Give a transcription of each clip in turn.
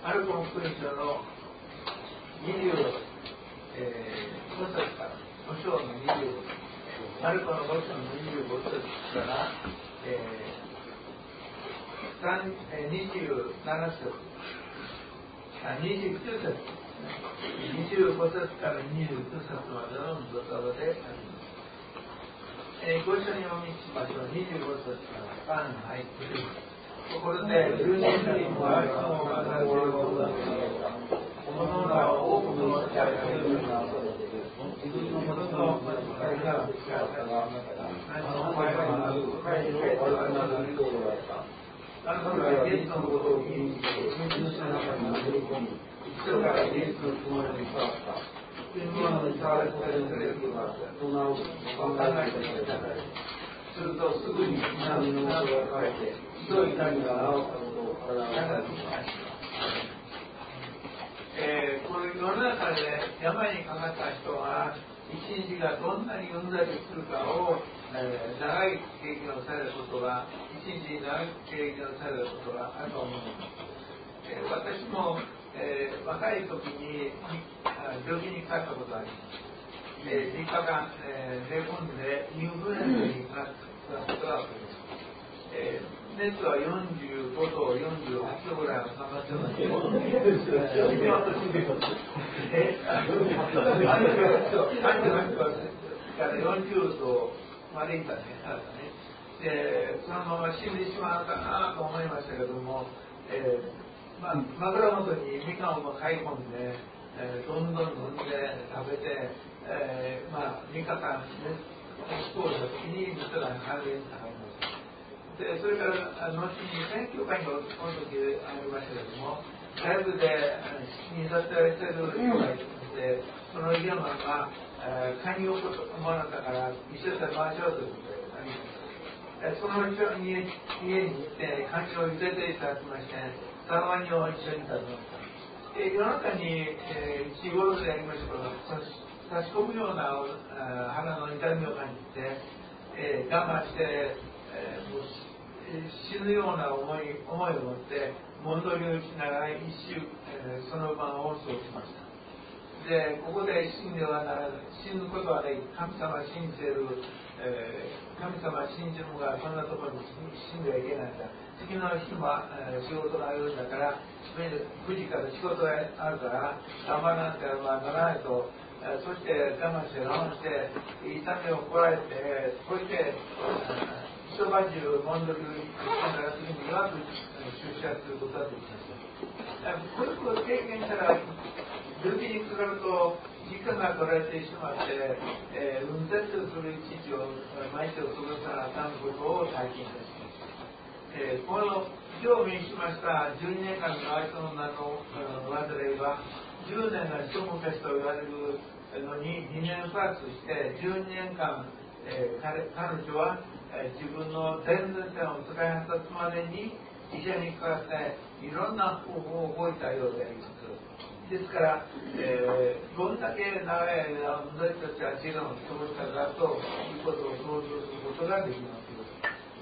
マルコの福音書の25節から5章の25節、マルコの5章の25節から27節、29節、25節から29節までのドタバであります。ご一緒にお見せしましょう。25節から3、はい。ところで、10年にもある人もまた15節、このらを多くの社会に自分のものの使いが使ったが、何の声がなく、深い声がなく、あの頃はイエスのことを聞いて、水の中に潜り込み、一度からイエスのつもりに触った。天皇の触られた人が、その名を考えていたから。すると、すぐに南の元が変えて、ひどい痛みが治ったことを体が知りました。この世の中で病にかかった人は、一日がどんなにうんざりするかを、長い経験をされることが、一日長い経験をされることがあると思います。私も、若い時に病気にかかったことがあります。3日間、寝込んでインフルエンザにかかったことがあります。熱は45度、48度ぐらいの高さでから40度までいったね。で、そのまま死んでしまうかなと思いましたけども、枕元にみかんを買い込んで、どんどん飲んで食べて、3日間スポーツの時に実は完全に下がりました。でそれから後に選挙会のこの時ありましたけれども、ライブで診察されている人がいて、その家マンが勧誘をもらったから一緒に回しようということであります。その人に家に行って勧誘を入れていただきまして、サワニを一緒に食べました。夜中に日頃でありましたから差し込むような鼻の痛みを感じて、我慢して、もう死ぬような思いを持って物取りをしながら一週、その晩を過ごしました。でここで死んではならない、死ぬことはない、神様を信じている、神様を信じるのがそんなところに死んではいけないんだ。次の日は、仕事があるんだから、9時から仕事があるから頑張らなければならないと。そして我慢して痛みをこらえて、そして一晩中物取りをしたら次に弱く出社することができました。これを経験したら病気にかかると時間が取られてしまって、運転する一日を毎日を過ごさなあかんことを体験いたします。この今日目にしました12年間の愛想の名の患いは10年が一昔と言われるのに2年プラスして12年間、彼女は自分の全然を使い果たすまでに医者にかかっていろんな方法を覚えたようであります。ですから、どんだけ長い間私たちは時間を過ごしたかということを想像することができます。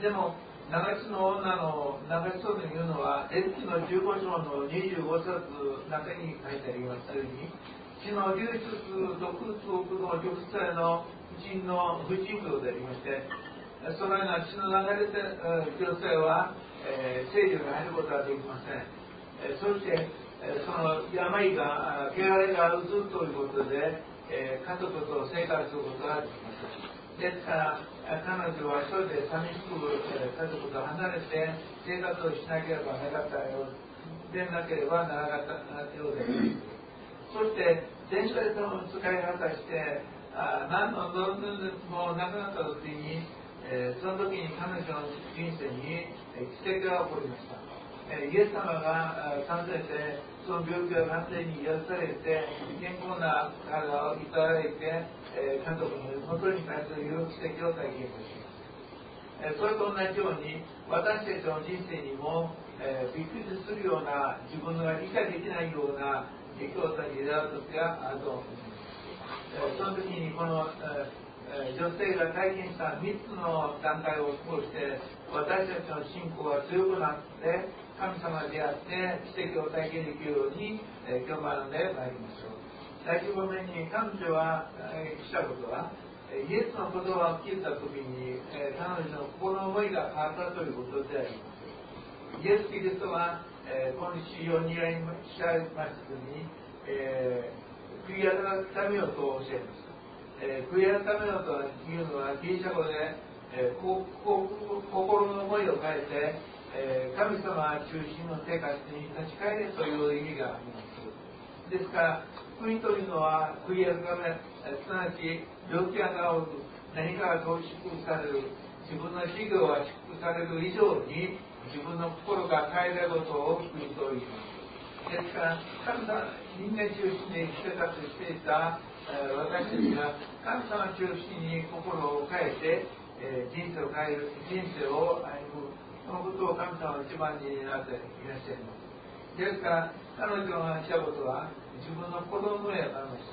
でも長津の女の長津というのはエレキの15章の25節中に書いてありますように、血の流出毒毒の女性の婦人の不人病でありまして、そのような血の流れて女性は、聖女に入ることはできません。そしてその病が汚れがうつるということで、家族と生活することができます。ですから彼女は一人で寂しく家族と離れて生活をしなければならなかったようでなければならなかったようです。そして全体の使い果たして何の能力もなくなった時に、その時に彼女の人生に奇跡が起こりました。イエス様が参戦してその病気が完全に癒されて健康な体をいただいて、家族の元に対する奇跡を体験いたします。それと同じように私たちの人生にも、びっくりするような自分が理解できないような出来事に出会う時があると思います。その時にこの女性が体験した3つの段階を通して私たちの信仰が強くなって神様であって奇跡を体験できるように今日学んでまいりましょう。第1番目に彼女はしたことはイエスの言葉を聞いた時に彼女の心の思いが変わったということであります。イエス・キリストはこの地上にいらっしゃいます時に悔い改めようとおっしゃいました。悔い改めようというのはギリシャ語で心の思いを変えて神様中心の生活に立ち返れという意味があります。ですから悔いというのは悔い改め、すなわち病気が治る、何かが祝福される、自分の事業が祝福される以上に自分の心が変えられることを悔いと言います。ですから神様人間中心で生活していた私たちが神様中心に心を変えて人生を変える、人生を歩む、そのことを神様は一番になっていらっしゃいます。ですから彼女がしたことは自分の子供やからました。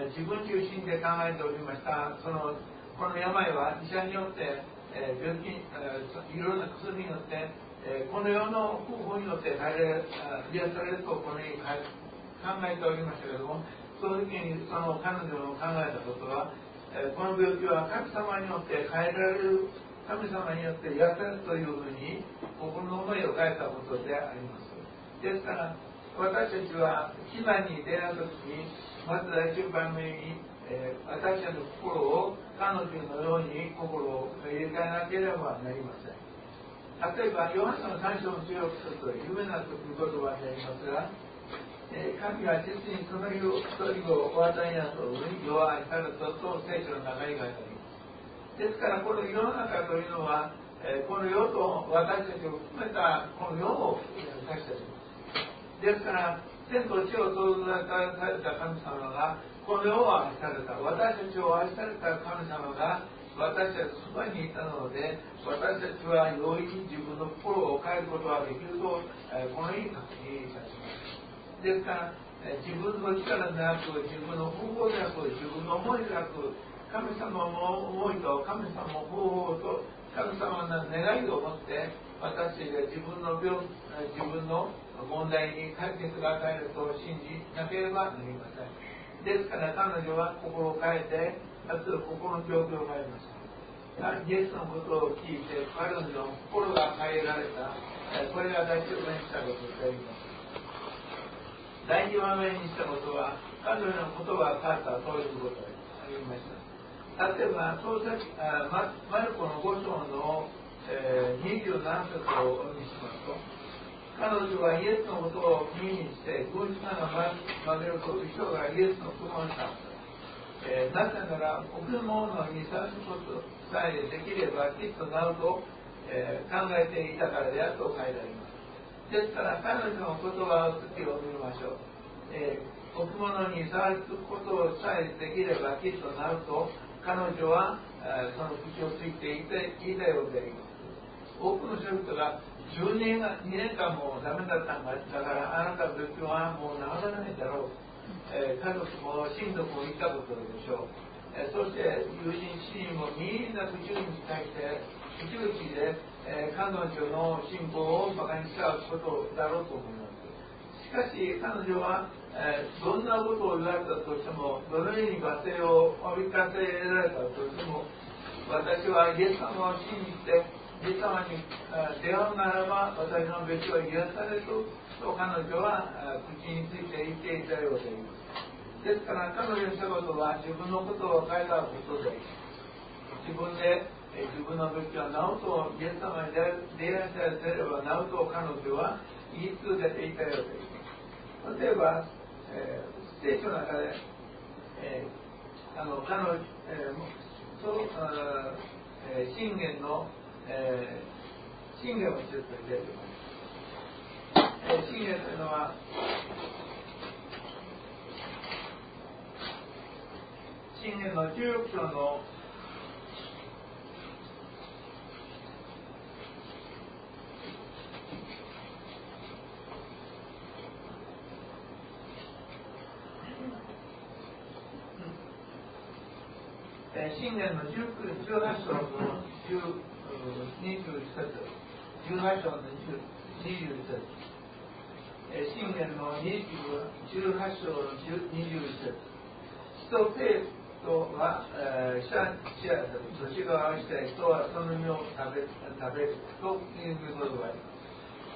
自分中心で考えておりました。この病は医者によって病気いろんな薬によってこの世の方法によって癒されるとこのように考えておりましたけれども、その時にその彼女の考えたことはこの病気は神様によって変えられる、神様によって癒されるというふうに心の思いを変えたことであります。ですから私たちは飢餓に出会うときにまず第一番目に私たちの心を彼女のように心を入れ替えなければなりません。例えばヨハネの3章の16節という有名な言葉でありますが、神は実にその一人をお与えになったのに世は愛されたと聖書の中に書いてあります。ですからこの世の中というのはこの世と私たちを含めたこの世を私たちですから天と地を創造された神様がこの世を愛された、私たちを愛された神様が私たちそばにいたので、私たちは容易に自分の心を変えることができるとこのように確認いたします。ですから自分の力でなく、自分の方法でなく、自分の思いでなく、神様の思いと神様の方法と神様の願いを持って私たちが自分の問題に解決が与えると信じなければなりません。ですから彼女は心を変えて、まず心の状況を変えました。イエスのことを聞いて彼女の心が変えられた、これが第一番目にしたことであります。第二番目にしたことは彼女の言葉が変わったということでありました。例えばマルコの5章の27節をお読みしますと、彼女はイエスのことを耳にして軍師が曲げると後ろからイエスの雲に立った。なぜなら贈るものにさすことさえできればきっとなると、考えていたからであると書いてあります。ですから彼女の言葉を次を見ましょう。贈るものにさすことさえできればきっとなると彼女はその口をついて言いたようであります。多くの人々が2年間もダメだったんだからあなたの病気はもう治らないだろう、家族も親族も言ったことでしょう。そして友人親友もみんな口に対して口々で、彼女の信仰を馬鹿にしたことだろうと思います。しかし彼女は、どんなことを言われたとしても、どのように罵声を浴びかせられたとしても、私はイエス様を信じてイエス様に出会うならば私の病気は癒されると彼女は口について言っていたようであります。ですから彼女のしたことは自分のことを変えたことで、自分で自分の病気は治るとイエス様に出会いさえすれば治ると彼女は言い続けていたようであります。例えば、聖書の中で、信玄の信玄をちょっと入れてます。信玄というのは信玄の16章の信玄の18章の21節、18章の 21節、信玄の18章の21節、血と生とは死者で土地が合わしたい人はその実を食べるということがあります。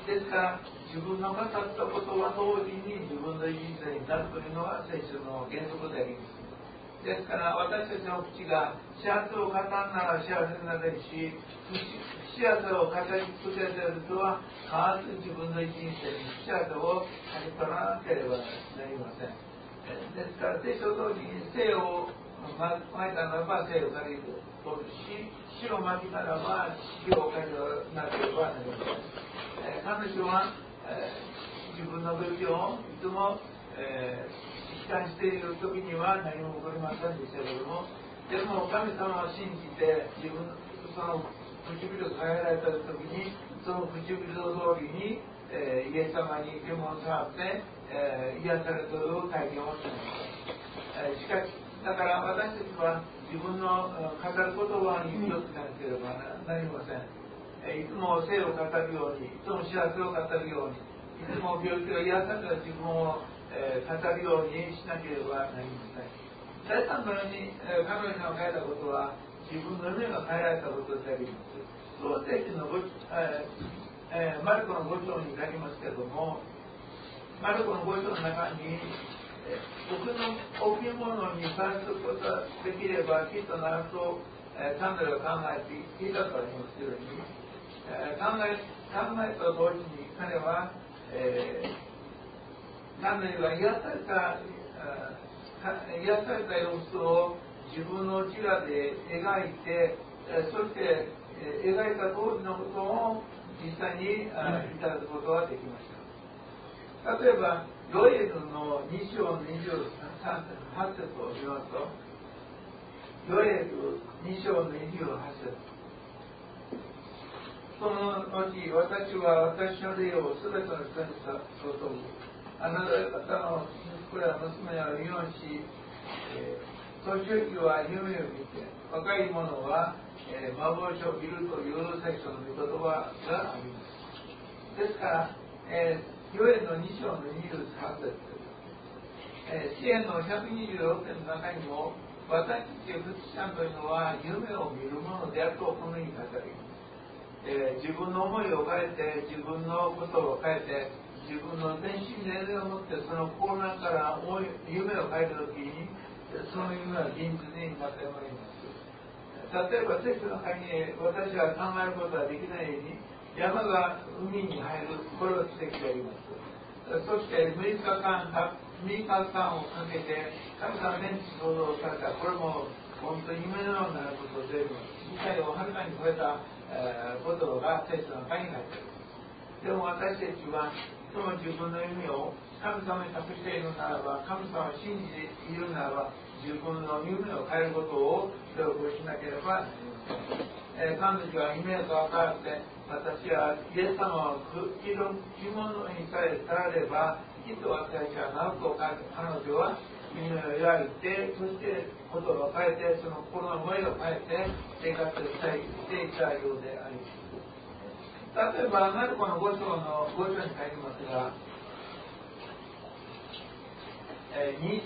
ですから自分の語ったことは同時に自分の人生になるというのが聖書の原則であります。ですから私たちの口が幸せを語るなら幸せになれるし、不幸せを語り続けている人は必ず自分の人生に不幸せを刈り取らなければなりません。ですから聖書通りに生をまいたならば生を刈り取るし、死をまきならば死を刈り取らなければなりません。彼女は、自分の病気をいつも、悲観している時には何も起こりませんでしたけれども、でも神様を信じて自分その唇を変えられた時にその唇通りに、イエス様に手も触って、癒されたという体験をしました。しかしだから私たちは自分の語る言葉に気をつけなければなりません。いつも生を語るように、いつも幸せを語るように、いつも病気を癒された自分を、語るようにしなければなりません。第3のように、彼女が書いたことは自分の夢が変えられたことであります。創世記のマルコの5章に書きますけれども、マルコの5章の中に、僕の置物に関することができればきっとなると、彼女が考えていたとありますように、考えと同時に彼は、彼女が癒された様子を自分の自我で描いて、そして描いた通りのことを実際にいただくことができました。例えばヨエルの2章の28節を見ますと、ヨエル2章の28節、その後私は私の霊をすべての人に注ぐ。あなた方の息子や娘は見ようし、年寄りは夢を見て、若い者は幻を見るという聖書の御言葉があります。ですから、ヨエルの2章の23節、詩篇の126編の中にも、私たちクリスチャンというのは夢を見るものであるとこのように語ります。自分の思いを変えて、自分のことを変えて、自分の全身で願いを持ってその心の中から夢を変えるときに、その夢は現実になってまいります。例えば聖書の中に私は考えることができないように、山が海に入る、これは奇跡であります。そして6日間をかけて神様天地創造された、これも本当に夢のようなことであります。理解をはるかに超えたことが聖書の中に書いてあります。でも私たちはその自分の夢を神様に託しているならば、神様を信じているならば、自分の夢を変えることを努力しなければなりません。彼女は夢が分かって、私はイエス様を着物にさえされればきっと私はなると彼女は夢を描いて、そしてことを変えて、その心の思いを変えて生活していたようであります。例えばマルコの5章に書いてますが、30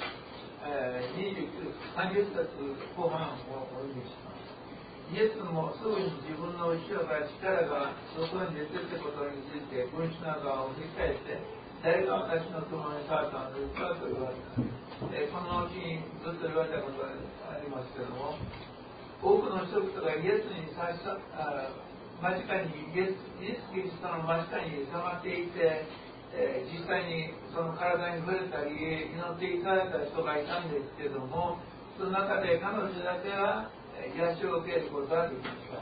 節後半をお読みします。イエスもすぐに自分の後ろから力が外に出ていることについて群衆の側を振り返って、誰が私の友に触ったのですかと言われた。このうちにずっと言われたことがありますけれども、多くの人々がイエスに間近にイエス・キリストの間近に迫っていて、実際にその体に触れたり祈っていただいた人がいたんですけれども、その中で彼女だけは癒しを受けることができました。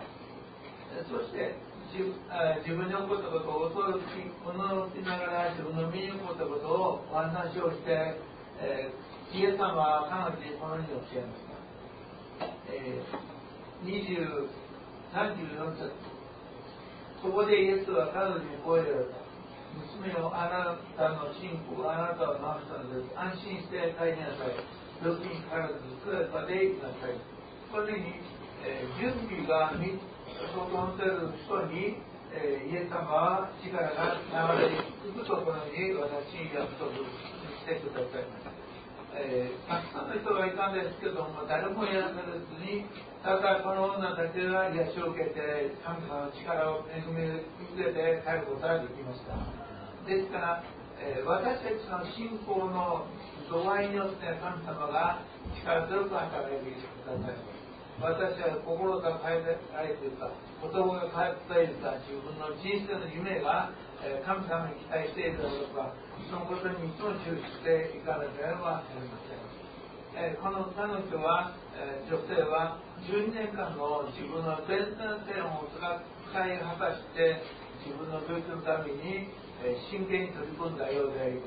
そして自分に起こったことを驚きながら自分の身に起こったことをお話をして、イエス様は彼女にこのように教えました。34節、そこでイエスは彼女にこう言われた。娘をあなたの信仰はあなたを守ったのです。安心して帰りなさい。病気にかからず姿で行きなさい。このように、準備が整っている人にイエス様は力が流れ着くところに私に約束してくださいました。たくさんの人がいたんですけども、誰も癒されずに、ただこの女だけが癒しを受けて、神様の力を恵み受けて帰ることができました。ですから、私たちの信仰の度合いによって神様が力強く働いてくださいます。私は心が変えられているか、言葉が変えられているか、自分の人生の夢が神様に期待しているのか、そのことにいつも注視していかなければなりません。この彼女は、女性は12年間の自分の全然性を使い果たして自分の病気のために真剣に取り組んだようであります。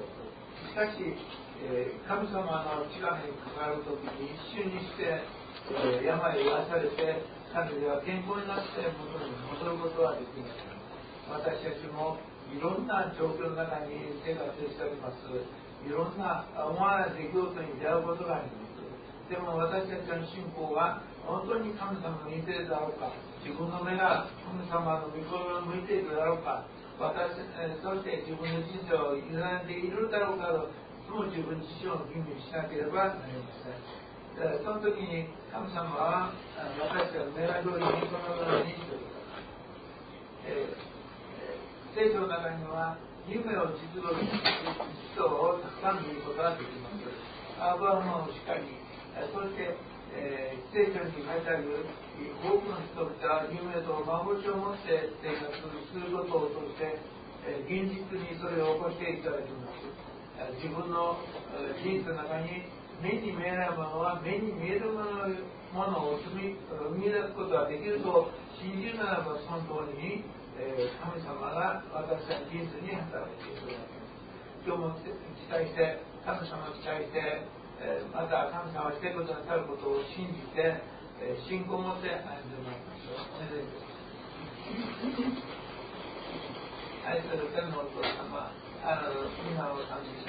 しかし、神様の力にかかるときに一瞬にして病を癒されて彼女は健康になって元に戻ることはできません。私たちもいろんな状況の中に生活しております。いろんな思わない出来事に出会うことがあります。でも私たちの信仰は本当に神様に似ているだろうか、自分の目が神様の御心を向いているだろうか、そして自分の人生を委ねているだろうかと、いつも自分自身を吟味しなければなりません。その時に神様は私たちの狙い通りにこのようにしてください。聖書の中には夢を実現する人をたくさん見ることができます。アブラハムのしかり、そして、聖書に書いてある多くの人々は夢と幻を持って生活することを通して、現実にそれを起こしていただきます。自分の人生の中に目に見えないものは目に見えるものを生み出すことができると信じるならば、その通りに神様が私たちの人生に働いていくわけです。今日も期待して、神様を期待して、また神様がしてくださることを信じて、信仰を持って歩んでまいりましょう。おめでとう。愛する天のお父様、皆を賛美します。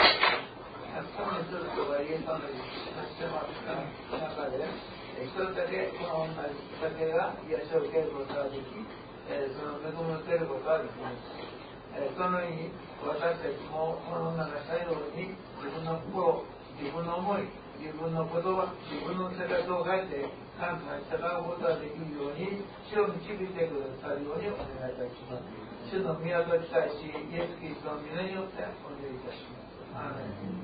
たくさんの人々がイエス様にしてます中で、一人だけこの女だけが癒しを受けることができ、その恵みを受けることができます。そのように私たちもこの女がしたように自分の心、自分の思い、自分の言葉、自分の生活を変えて神様に従うことができるように主を導いてくださるようにお願いいたします。主の宮と期待し、イエス・キリストの皆によってお願いいたします。アーメン。